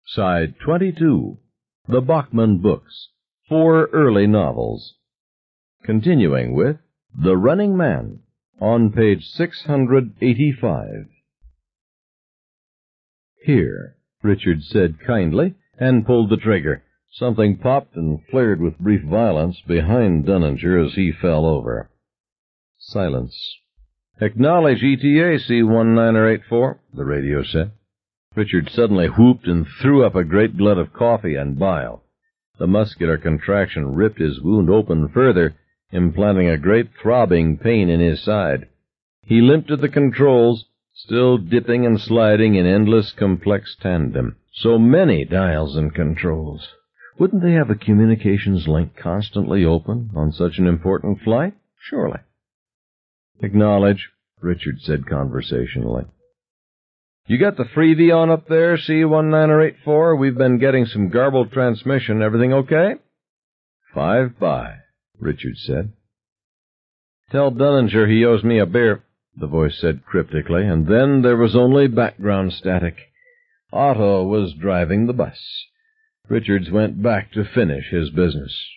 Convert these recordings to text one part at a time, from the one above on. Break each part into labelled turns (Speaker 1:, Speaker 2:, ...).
Speaker 1: Side 22. The Bachman Books. 4 early novels. Continuing with The Running Man on page 685. "Here," Richard said kindly, and pulled the trigger. Something popped and flared with brief violence behind Dunninger as he fell over. Silence. "Acknowledge ETA, C-1984, the radio said. Richard suddenly whooped and threw up a great glut of coffee and bile. The muscular contraction ripped his wound open further, implanting a great throbbing pain in his side. He limped to the controls, still dipping and sliding in endless complex tandem. So many dials and controls. Wouldn't they have a communications link constantly open on such an important flight? Surely. "Acknowledge," Richard said conversationally. "You got the freebie on up there, C-1984? We've been getting some garbled transmission. Everything okay?" 5 by, Richard said. "Tell Dunninger he owes me a beer," the voice said cryptically, and then there was only background static. Otto was driving the bus. Richards went back to finish his business.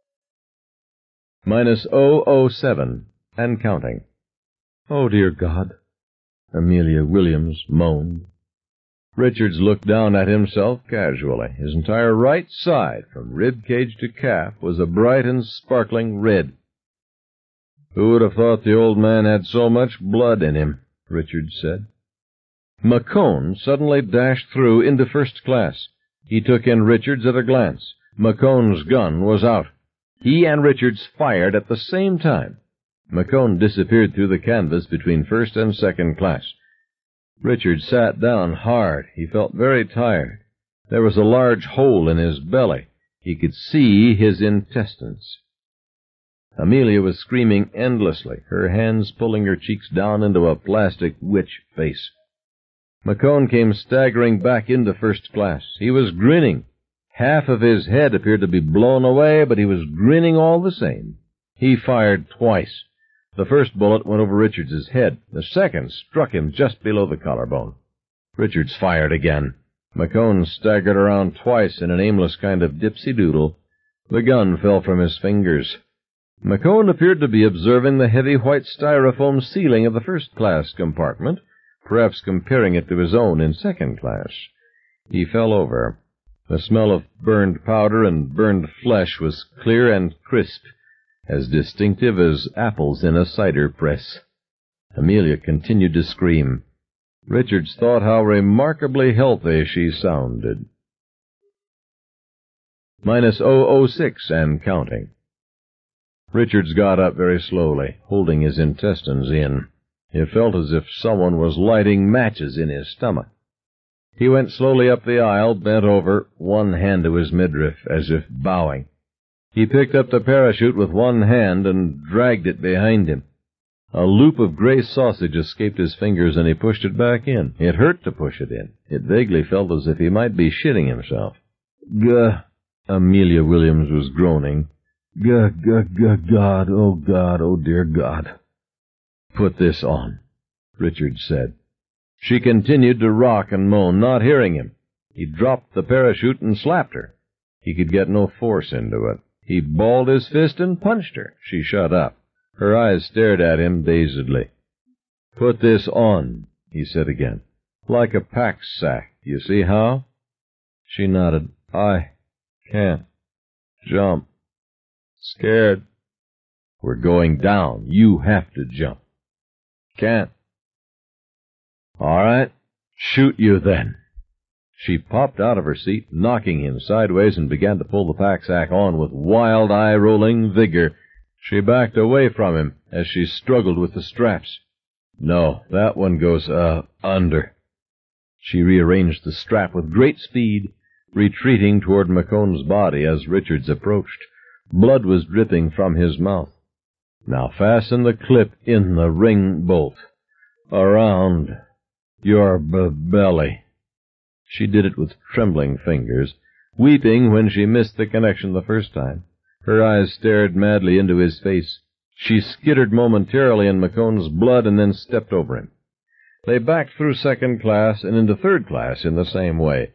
Speaker 1: -007 and counting. "Oh, dear God," Amelia Williams moaned. Richards looked down at himself casually. His entire right side, from rib cage to calf, was a bright and sparkling red. "Who would have thought the old man had so much blood in him?" Richards said. McCone suddenly dashed through into first class. He took in Richards at a glance. McCone's gun was out. He and Richards fired at the same time. McCone disappeared through the canvas between first and second class. Richards sat down hard. He felt very tired. There was a large hole in his belly. He could see his intestines. Amelia was screaming endlessly, her hands pulling her cheeks down into a plastic witch face. McCone came staggering back into first class. He was grinning. Half of his head appeared to be blown away, but he was grinning all the same. He fired twice. The first bullet went over Richards' head. The second struck him just below the collarbone. Richards fired again. McCone staggered around twice in an aimless kind of dipsy-doodle. The gun fell from his fingers. McCone appeared to be observing the heavy white styrofoam ceiling of the first-class compartment, perhaps comparing it to his own in second class. He fell over. The smell of burned powder and burned flesh was clear and crisp, as distinctive as apples in a cider press. Amelia continued to scream. Richards thought how remarkably healthy she sounded. -006 and counting. Richards got up very slowly, holding his intestines in. It felt as if someone was lighting matches in his stomach. He went slowly up the aisle, bent over, one hand to his midriff, as if bowing. He picked up the parachute with one hand and dragged it behind him. A loop of gray sausage escaped his fingers, and he pushed it back in. It hurt to push it in. It vaguely felt as if he might be shitting himself. "Gah," Amelia Williams was groaning. "Gah, gah, gah, God, oh dear God." "Put this on," Richards said. She continued to rock and moan, not hearing him. He dropped the parachute and slapped her. He could get no force into it. He balled his fist and punched her. She shut up. Her eyes stared at him dazedly. "Put this on," he said again. "Like a pack sack. You see how?" She nodded. "I can't jump. Scared." "We're going down. You have to jump." "Can't." "All right. Shoot you then." She popped out of her seat, knocking him sideways, and began to pull the pack-sack on with wild, eye-rolling vigor. She backed away from him as she struggled with the straps. "No, that one goes, under." She rearranged the strap with great speed, retreating toward McCone's body as Richards approached. Blood was dripping from his mouth. "Now fasten the clip in the ring bolt. Around your belly." She did it with trembling fingers, weeping when she missed the connection the first time. Her eyes stared madly into his face. She skittered momentarily in McCone's blood and then stepped over him. They backed through second class and into third class in the same way.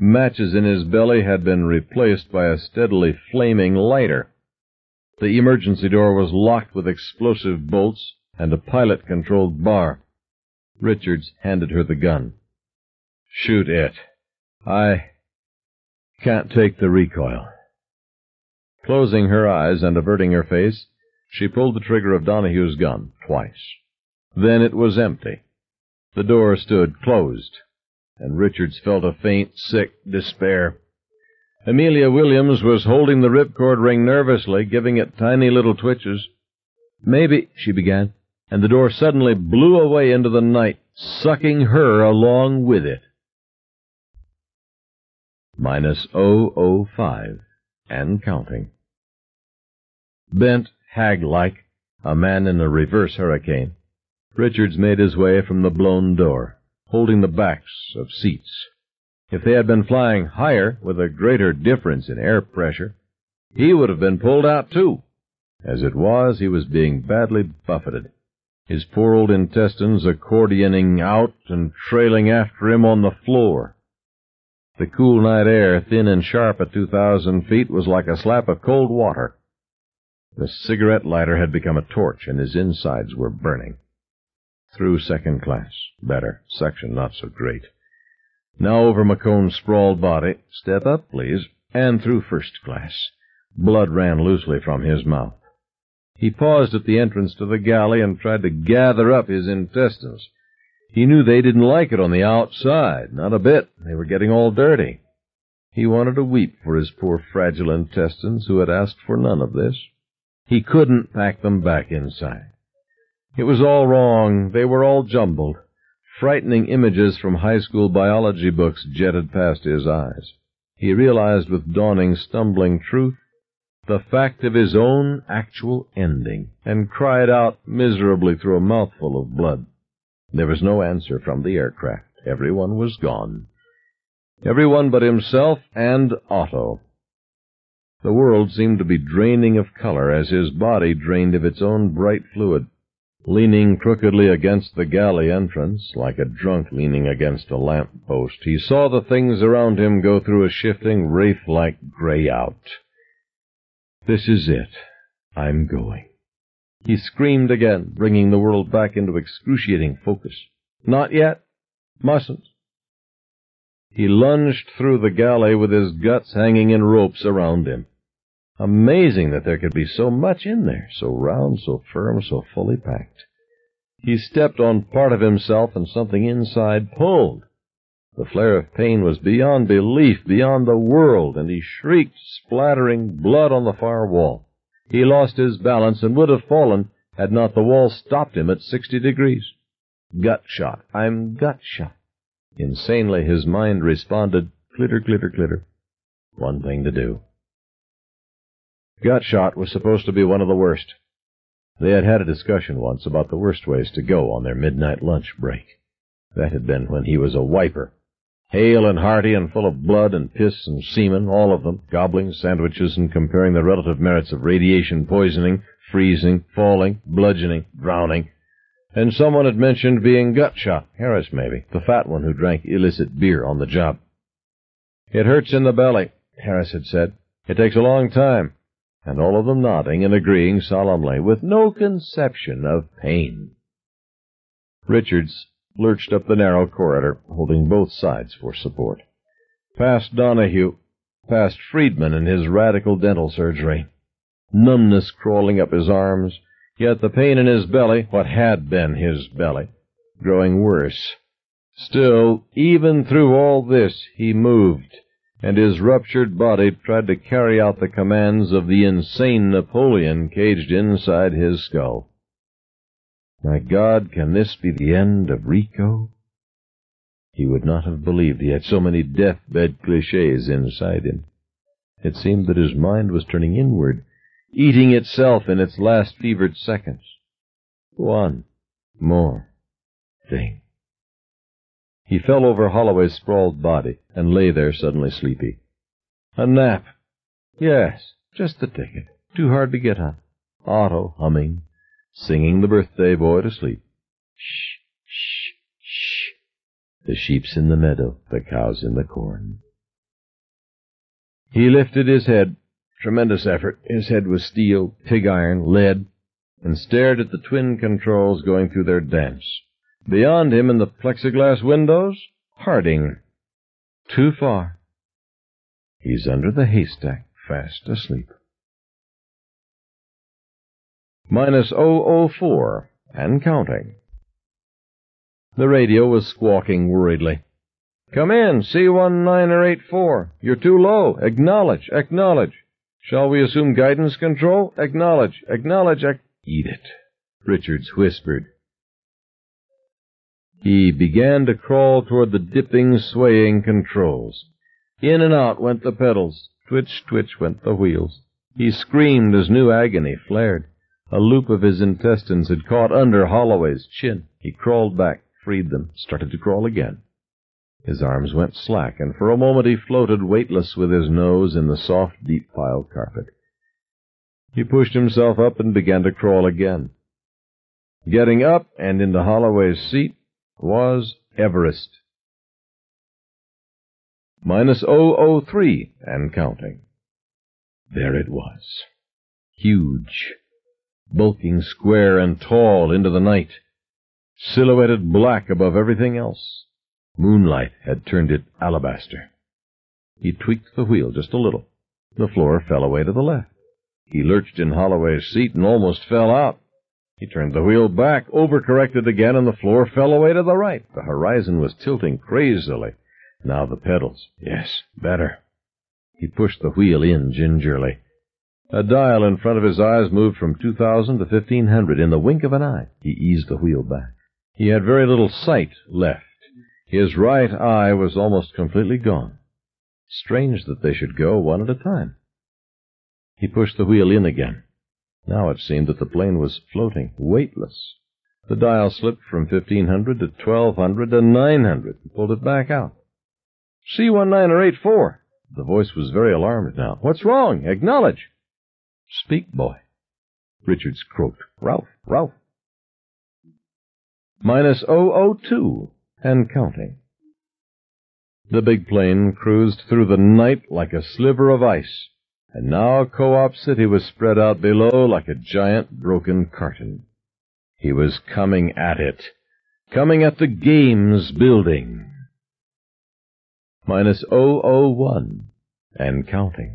Speaker 1: matches in his belly had been replaced by a steadily flaming lighter. The emergency door was locked with explosive bolts and a pilot-controlled bar. Richards handed her the gun. "Shoot it. I can't take the recoil." Closing her eyes and averting her face, she pulled the trigger of Donahue's gun twice. Then it was empty. The door stood closed, and Richards felt a faint, sick despair. Amelia Williams was holding the ripcord ring nervously, giving it tiny little twitches. "Maybe," she began, and the door suddenly blew away into the night, sucking her along with it. Minus 005, and counting. Bent, hag-like, a man in a reverse hurricane, Richards made his way from the blown door, holding the backs of seats. If they had been flying higher, with a greater difference in air pressure, he would have been pulled out too. As it was, he was being badly buffeted, his poor old intestines accordioning out and trailing after him on the floor. The cool night air, thin and sharp at 2,000 feet, was like a slap of cold water. The cigarette lighter had become a torch, and his insides were burning. Through second class. Better. Section not so great. Now over McCone's sprawled body. Step up, please. And through first class. Blood ran loosely from his mouth. He paused at the entrance to the galley and tried to gather up his intestines. He knew they didn't like it on the outside. Not a bit. They were getting all dirty. He wanted to weep for his poor fragile intestines, who had asked for none of this. He couldn't pack them back inside. It was all wrong. They were all jumbled. Frightening images from high school biology books jetted past his eyes. He realized with dawning, stumbling truth the fact of his own actual ending, and cried out miserably through a mouthful of blood. There was no answer from the aircraft. Everyone was gone. Everyone but himself and Otto. The world seemed to be draining of color as his body drained of its own bright fluid. Leaning crookedly against the galley entrance, like a drunk leaning against a lamp-post, he saw the things around him go through a shifting, wraith-like gray-out. "This is it. I'm going." He screamed again, bringing the world back into excruciating focus. "Not yet. Mustn't." He lunged through the galley with his guts hanging in ropes around him. Amazing that there could be so much in there, so round, so firm, so fully packed. He stepped on part of himself, and something inside pulled. The flare of pain was beyond belief, beyond the world, and he shrieked, splattering blood on the far wall. He lost his balance and would have fallen had not the wall stopped him at 60 degrees. Gut shot. I'm gut shot. Insanely his mind responded, clitter, clitter, clitter. One thing to do. Gut shot was supposed to be one of the worst. They had had a discussion once about the worst ways to go on their midnight lunch break. That had been when he was a wiper. Hale and hearty and full of blood and piss and semen, all of them, gobbling sandwiches and comparing the relative merits of radiation poisoning, freezing, falling, bludgeoning, drowning. And someone had mentioned being gut shot. Harris, maybe, the fat one who drank illicit beer on the job. "It hurts in the belly," Harris had said. "It takes a long time." And all of them nodding and agreeing solemnly, with no conception of pain. Richards lurched up the narrow corridor, holding both sides for support. Past Donahue, past Friedman and his radical dental surgery. Numbness crawling up his arms, yet the pain in his belly, what had been his belly, growing worse. Still, even through all this, he moved, and his ruptured body tried to carry out the commands of the insane Napoleon caged inside his skull. My God, can this be the end of Rico? He would not have believed he had so many deathbed clichés inside him. It seemed that his mind was turning inward, eating itself in its last fevered seconds. One more thing. He fell over Holloway's sprawled body and lay there suddenly sleepy. A nap. Yes, just the ticket. Too hard to get up. Otto humming, singing the birthday boy to sleep. Shh, shh, shh. The sheep's in the meadow, the cow's in the corn. He lifted his head. Tremendous effort. His head was steel, pig iron, lead, and stared at the twin controls going through their dance. Beyond him in the plexiglass windows, Harding. Too far. He's under the haystack, fast asleep. Minus 004, and counting. The radio was squawking worriedly. Come in, C1984. You're too low. Acknowledge, acknowledge. Shall we assume guidance control? Acknowledge, acknowledge, Eat it, Richards whispered. He began to crawl toward the dipping, swaying controls. In and out went the pedals. Twitch, twitch went the wheels. He screamed as new agony flared. A loop of his intestines had caught under Holloway's chin. He crawled back, freed them, started to crawl again. His arms went slack, and for a moment he floated weightless with his nose in the soft, deep pile carpet. He pushed himself up and began to crawl again. Getting up and into Holloway's seat was Everest. Minus 003, and counting. There it was. Huge, bulking square and tall into the night, silhouetted black above everything else. Moonlight had turned it alabaster. He tweaked the wheel just a little. The floor fell away to the left. He lurched in Holloway's seat and almost fell out. He turned the wheel back, overcorrected again, and the floor fell away to the right. The horizon was tilting crazily. Now the pedals. Yes, better. He pushed the wheel in gingerly. A dial in front of his eyes moved from 2,000 to 1,500 in the wink of an eye. He eased the wheel back. He had very little sight left. His right eye was almost completely gone. Strange that they should go one at a time. He pushed the wheel in again. Now it seemed that the plane was floating, weightless. The dial slipped from 1,500 to 1,200 to 900. He pulled it back out. C1984. The voice was very alarmed now. What's wrong? Acknowledge. Speak, boy. Richards croaked. Ralph, Ralph. Minus 002, and counting. The big plane cruised through the night like a sliver of ice, and now Co-op City was spread out below like a giant broken carton. He was coming at it, coming at the games building. Minus 001, and counting.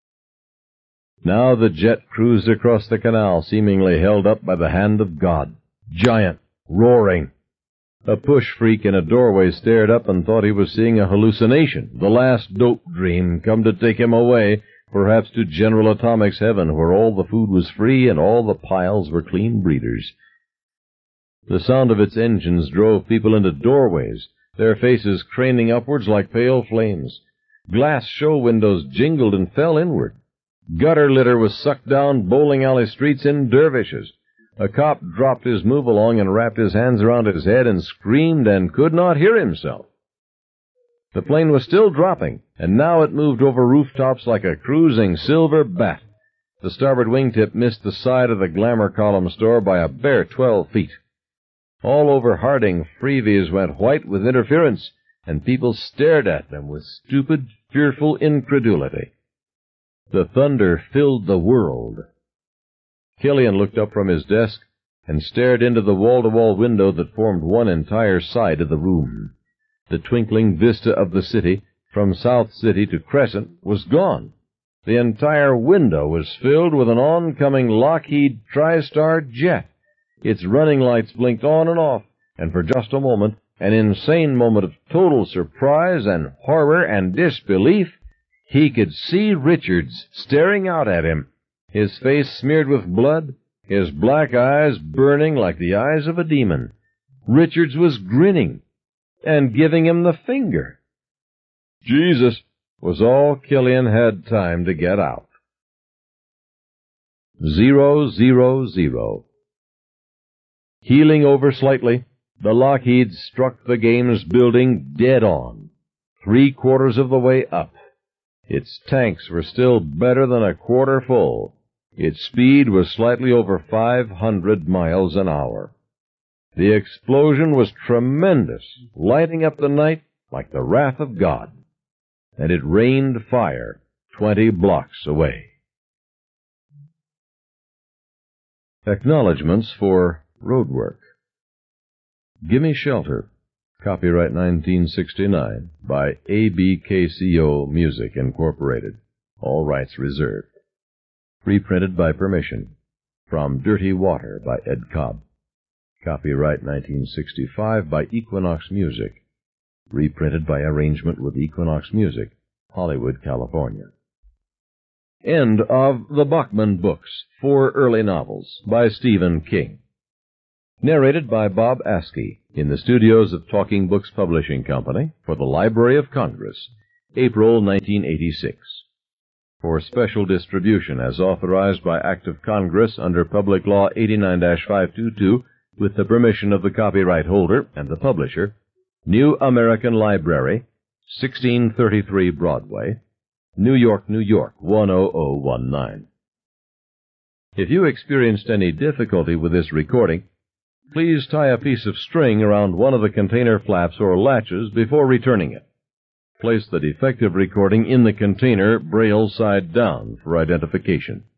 Speaker 1: Now the jet cruised across the canal, seemingly held up by the hand of God. Giant, roaring. A push freak in a doorway stared up and thought he was seeing a hallucination, the last dope dream come to take him away, perhaps to General Atomics heaven, where all the food was free and all the piles were clean breeders. The sound of its engines drove people into doorways, their faces craning upwards like pale flames. Glass show windows jingled and fell inward. Gutter litter was sucked down bowling alley streets in dervishes. A cop dropped his move-along and wrapped his hands around his head and screamed and could not hear himself. The plane was still dropping, and now it moved over rooftops like a cruising silver bat. The starboard wingtip missed the side of the Glamour Column store by a bare 12 feet. All over Harding, freebies went white with interference, and people stared at them with stupid, fearful incredulity. The thunder filled the world. Killian looked up from his desk and stared into the wall-to-wall window that formed one entire side of the room. The twinkling vista of the city, from South City to Crescent, was gone. The entire window was filled with an oncoming Lockheed TriStar jet. Its running lights blinked on and off, and for just a moment, an insane moment of total surprise and horror and disbelief, he could see Richards staring out at him, his face smeared with blood, his black eyes burning like the eyes of a demon. Richards was grinning and giving him the finger. Jesus was all Killian had time to get out. 000. Heeling over slightly, the Lockheed struck the games building dead on, 3/4 of the way up. Its tanks were still better than a quarter full. Its speed was slightly over 500 miles an hour. The explosion was tremendous, lighting up the night like the wrath of God. And it rained fire, 20 blocks away. Acknowledgments for road work. Gimme Shelter. Copyright 1969 by ABKCO Music, Incorporated. All rights reserved. Reprinted by permission. From Dirty Water by Ed Cobb. Copyright 1965 by Equinox Music. Reprinted by arrangement with Equinox Music, Hollywood, California. End of the Bachman Books, 4 early novels by Stephen King. Narrated by Bob Askey in the studios of Talking Books Publishing Company for the Library of Congress, April 1986. For special distribution as authorized by Act of Congress under Public Law 89-522 with the permission of the copyright holder and the publisher, New American Library, 1633 Broadway, New York, New York, 10019. If you experienced any difficulty with this recording, please tie a piece of string around one of the container flaps or latches before returning it. Place the defective recording in the container braille side down for identification.